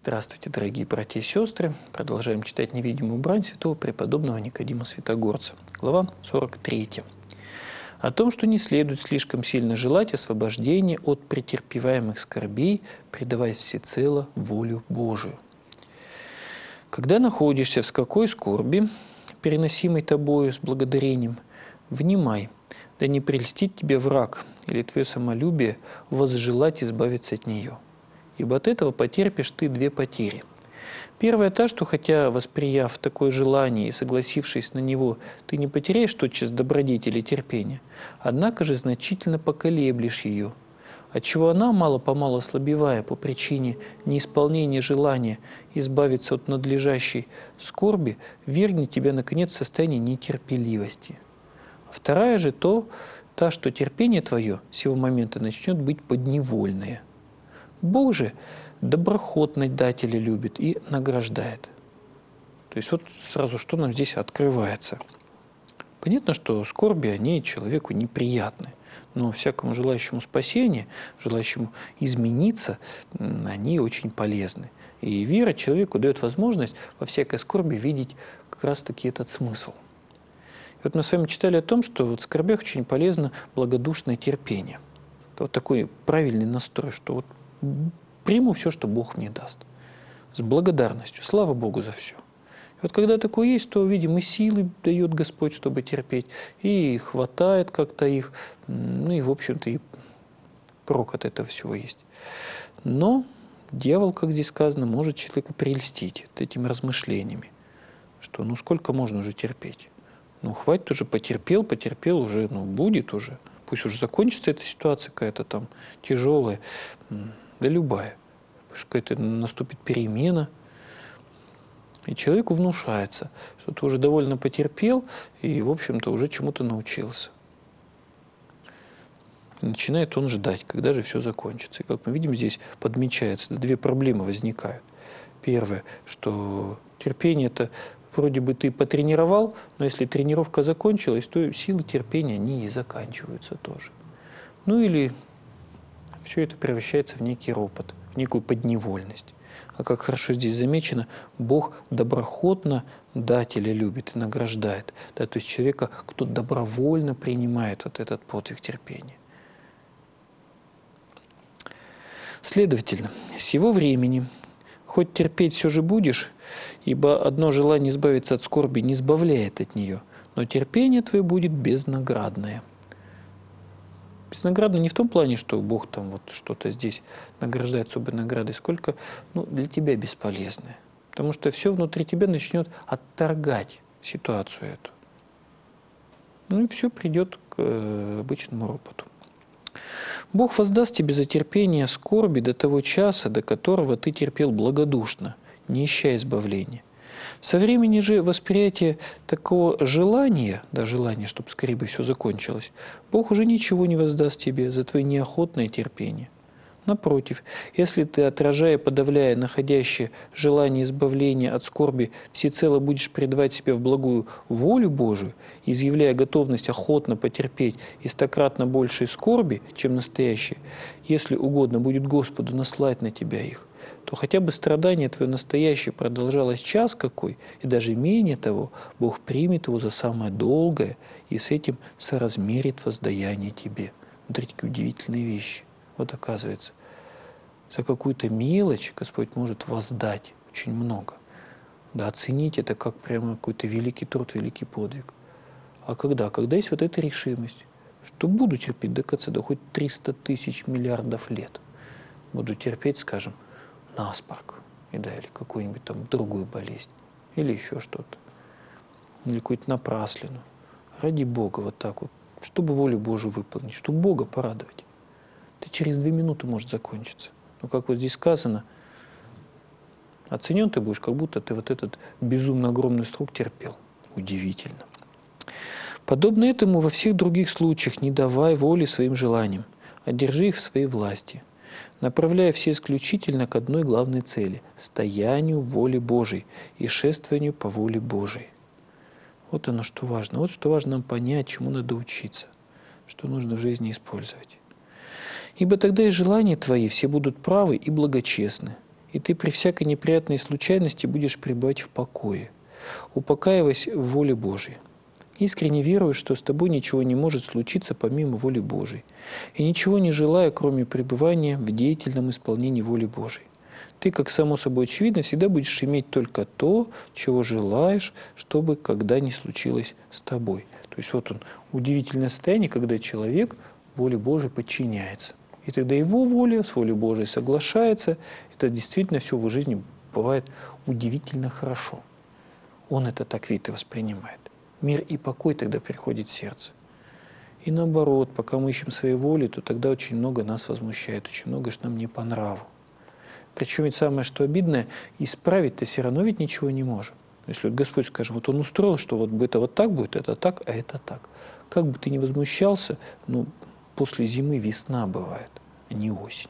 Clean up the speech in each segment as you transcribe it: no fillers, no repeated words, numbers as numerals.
Здравствуйте, дорогие братья и сестры. Продолжаем читать «Невидимую брань» святого преподобного Никодима Святогорца. Глава 43. О том, что не следует слишком сильно желать освобождения от претерпеваемых скорбей, предаваясь всецело волю Божию. Когда находишься в какой скорби, переносимой тобою с благодарением, внимай, да не прельстит тебе враг или твое самолюбие возжелать избавиться от нее. Ибо от этого потерпишь ты две потери. Первая та, что хотя, восприяв такое желание и согласившись на него, ты не потеряешь тотчас добродетели и терпения, однако же значительно поколеблешь ее, отчего она, мало-помалу ослабевая по причине неисполнения желания избавиться от надлежащей скорби, вергнет тебя, наконец, в состояние нетерпеливости. Вторая же та, что терпение твое с сего момента начнет быть подневольное. Бог же доброхотно дателя любит и награждает. То есть вот сразу что нам здесь открывается. Понятно, что скорби, они человеку неприятны, но всякому желающему спасения, желающему измениться, они очень полезны. И вера человеку дает возможность во всякой скорби видеть как раз-таки этот смысл. И вот мы с вами читали о том, что в скорбях очень полезно благодушное терпение. Это вот такой правильный настрой, что вот приму все, что Бог мне даст. С благодарностью. Слава Богу за все. И вот когда такое есть, то, видим, и силы дает Господь, чтобы терпеть, и хватает как-то их, ну и, в общем-то, и прок от этого всего есть. Но дьявол, как здесь сказано, может человека прельстить этими размышлениями, что ну сколько можно уже терпеть? Ну хватит уже, потерпел уже, ну будет уже. Пусть уже закончится эта ситуация какая-то там тяжелая, да любая. Потому что какая-то наступит перемена. И человеку внушается, что ты уже довольно потерпел и, в общем-то, уже чему-то научился. И начинает он ждать, когда же все закончится. И как мы видим, здесь подмечается, две проблемы возникают. Первое, что терпение это вроде бы ты потренировал, но если тренировка закончилась, то силы терпения, они и заканчиваются тоже. Ну или все это превращается в некий ропот, в некую подневольность. А как хорошо здесь замечено, Бог доброхотно дателя любит и награждает. Да, то есть человека, кто добровольно принимает вот этот подвиг терпения. Следовательно, с сего времени, хоть терпеть все же будешь, ибо одно желание избавиться от скорби не избавляет от нее, но терпение твое будет безнаградное. Безнаградно не в том плане, что Бог там вот что-то здесь награждает особой наградой, сколько для тебя бесполезное. Потому что все внутри тебя начнет отторгать ситуацию эту. Ну и все придет к обычному ропоту. Бог воздаст тебе за терпение скорби до того часа, до которого ты терпел благодушно, не ища избавления. Со времени же восприятия такого желания, желания, чтобы скорее бы все закончилось, Бог уже ничего не воздаст тебе за твое неохотное терпение. Напротив, если ты, отражая, подавляя находящее желание избавления от скорби, всецело будешь предавать себя в благую волю Божию, изъявляя готовность охотно потерпеть и стократно большей скорби, чем настоящее, если угодно будет Господу наслать на тебя их, то хотя бы страдание твое настоящее продолжалось час какой, и даже менее того, Бог примет его за самое долгое и с этим соразмерит воздаяние тебе. Смотрите, какие удивительные вещи. Вот оказывается, за какую-то мелочь Господь может воздать очень много. Да, оценить это как прямо какой-то великий труд, великий подвиг. А когда? Когда есть вот эта решимость, что буду терпеть до конца, да хоть 300 тысяч миллиардов лет. Буду терпеть, скажем, насморк, или какую-нибудь там другую болезнь, или еще что-то, или какую-то напраслину. Ради Бога вот так вот, чтобы волю Божию выполнить, чтобы Бога порадовать. Ты через 2 минуты может закончиться. Но как вот здесь сказано, оценен ты будешь, как будто ты вот этот безумно огромный срок терпел. Удивительно. Подобно этому во всех других случаях не давай воли своим желаниям, а держи их в своей власти, направляя все исключительно к одной главной цели – стоянию воли Божией и шествованию по воле Божией. Вот оно, что важно. Вот что важно нам понять, чему надо учиться, что нужно в жизни использовать. Ибо тогда и желания твои все будут правы и благочестны, и ты при всякой неприятной случайности будешь пребывать в покое, упокаиваясь в воле Божьей. Искренне верую, что с тобой ничего не может случиться помимо воли Божией, и ничего не желая, кроме пребывания в деятельном исполнении воли Божией. Ты, как само собой очевидно, всегда будешь иметь только то, чего желаешь, чтобы когда ни случилось с тобой. То есть вот он, удивительное состояние, когда человек воле Божией подчиняется. И тогда его воля с волей Божией соглашается. Это действительно все в жизни бывает удивительно хорошо. Он это так видит и воспринимает. Мир и покой тогда приходит в сердце. И наоборот, пока мы ищем своей воли, то тогда очень много нас возмущает, очень много что нам не по нраву. Причем ведь самое, что обидное, исправить-то все равно ведь ничего не можем. Если вот Господь, скажем, вот Он устроил, что вот это вот так будет, это так, а это так. Как бы ты ни возмущался, ну, после зимы весна бывает, а не осень.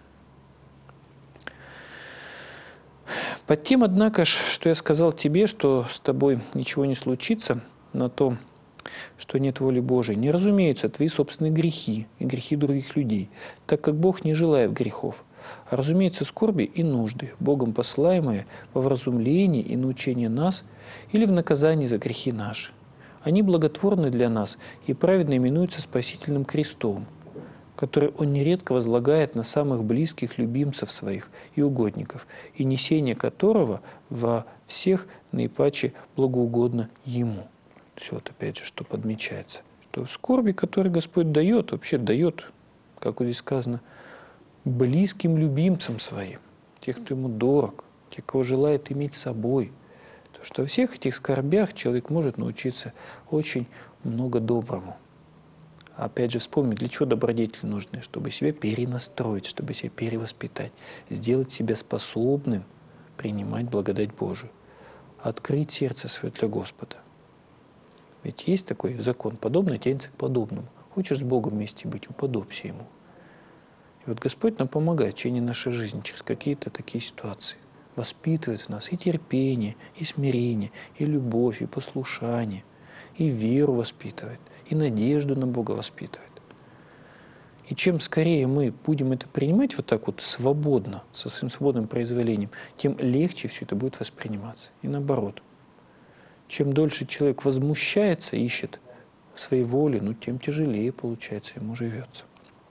Под тем, однако, что я сказал тебе, что с тобой ничего не случится, на то, что нет воли Божией, не разумеются твои собственные грехи и грехи других людей, так как Бог не желает грехов, а разумеется скорби и нужды, Богом посылаемые во вразумлении и научении нас или в наказании за грехи наши. Они благотворны для нас и праведно именуются спасительным крестом, который Он нередко возлагает на самых близких любимцев своих и угодников, и несение которого во всех наипаче благоугодно Ему. Все вот опять же, что подмечается, что скорби, которые Господь дает, вообще дает, как вот здесь сказано, близким любимцам своим, тех, кто Ему дорог, тех, кого желает иметь с собой. То, что во всех этих скорбях человек может научиться очень много доброму. Опять же, вспомнить, для чего добродетели нужны, чтобы себя перенастроить, чтобы себя перевоспитать, сделать себя способным принимать благодать Божию, открыть сердце свое для Господа. Ведь есть такой закон, подобное тянется к подобному. Хочешь с Богом вместе быть, уподобься Ему. И вот Господь нам помогает в течение нашей жизни через какие-то такие ситуации. Воспитывает в нас и терпение, и смирение, и любовь, и послушание, и веру воспитывает, и надежду на Бога воспитывает. И чем скорее мы будем это принимать вот так вот свободно, со своим свободным произволением, тем легче все это будет восприниматься. И наоборот. Чем дольше человек возмущается, ищет своей воли, ну, тем тяжелее, получается, ему живется.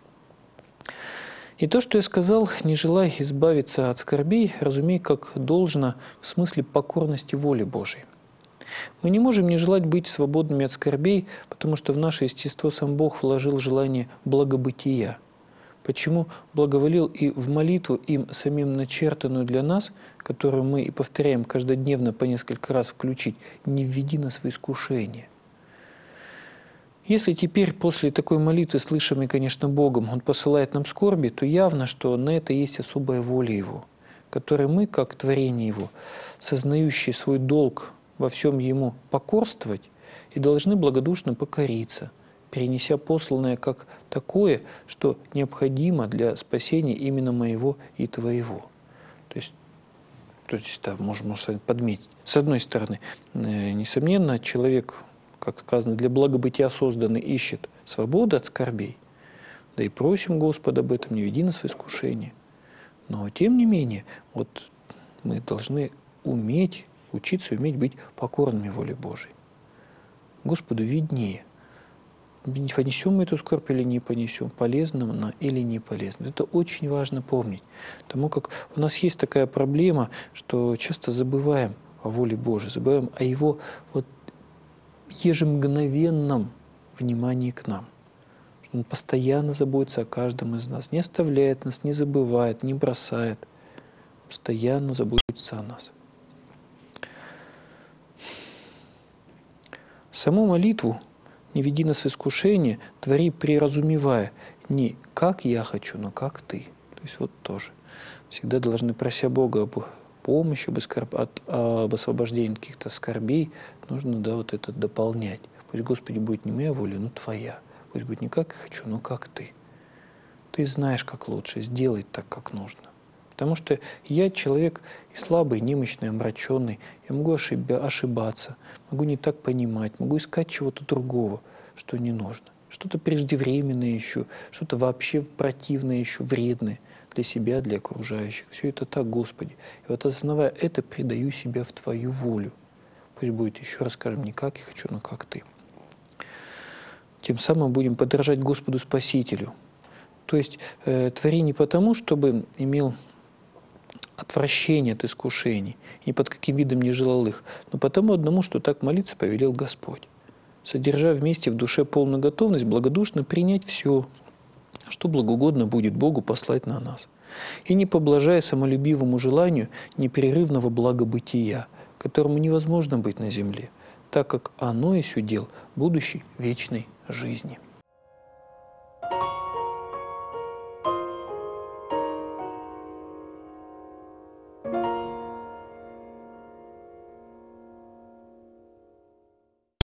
И то, что я сказал, не желая избавиться от скорбей, разумей, как должно в смысле покорности воли Божией. Мы не можем не желать быть свободными от скорбей, потому что в наше естество сам Бог вложил желание благобытия. Почему благоволил и в молитву им самим начертанную для нас, которую мы и повторяем каждодневно по несколько раз включить, не введи нас в искушение. Если теперь после такой молитвы, слышимой, конечно, Богом, Он посылает нам скорби, то явно, что на это есть особая воля Его, которой мы, как творение Его, сознающие свой долг во всем Ему покорствовать, и должны благодушно покориться, перенеся посланное как такое, что необходимо для спасения именно моего и твоего. То есть да, можно подметить. С одной стороны, несомненно, человек, как сказано, для благобытия созданный, ищет свободу от скорбей, да и просим Господа об этом, не веди нас в искушение. Но, тем не менее, вот мы должны учиться уметь быть покорными воле Божией. Господу виднее, понесем мы эту скорбь или не понесем, полезно она или не полезно. Это очень важно помнить, потому как у нас есть такая проблема, что часто забываем о воле Божией, забываем о Его вот ежемгновенном внимании к нам, что Он постоянно заботится о каждом из нас, не оставляет нас, не забывает, не бросает, постоянно заботится о нас. Саму молитву «Не веди нас в искушение» твори, преразумевая не «как я хочу», но «как ты». То есть вот тоже. Всегда должны, прося Бога об помощи, об освобождении от каких-то скорбей, нужно вот это дополнять. Пусть, Господи, будет не моя воля, но Твоя. Пусть будет не как я хочу, но как Ты. Ты знаешь, как лучше, сделай так, как нужно. Потому что я человек и слабый, и немощный, омраченный. Я могу ошибаться, могу не так понимать, могу искать чего-то другого, что не нужно. Что-то преждевременное ищу, что-то вообще противное ищу, вредное. для себя, для окружающих. Все это так, Господи. И вот осознавая это, предаю себя в Твою волю. Пусть будет, еще раз скажем, не как я хочу, но как Ты. Тем самым будем подражать Господу Спасителю. То есть твори не потому, чтобы имел отвращение от искушений, ни под каким видом не желал их, но потому одному, что так молиться повелел Господь, содержа вместе в душе полную готовность благодушно принять все, что благоугодно будет Богу послать на нас, и не поблажая самолюбивому желанию непрерывного благобытия, которому невозможно быть на земле, так как оно есть удел будущей вечной жизни.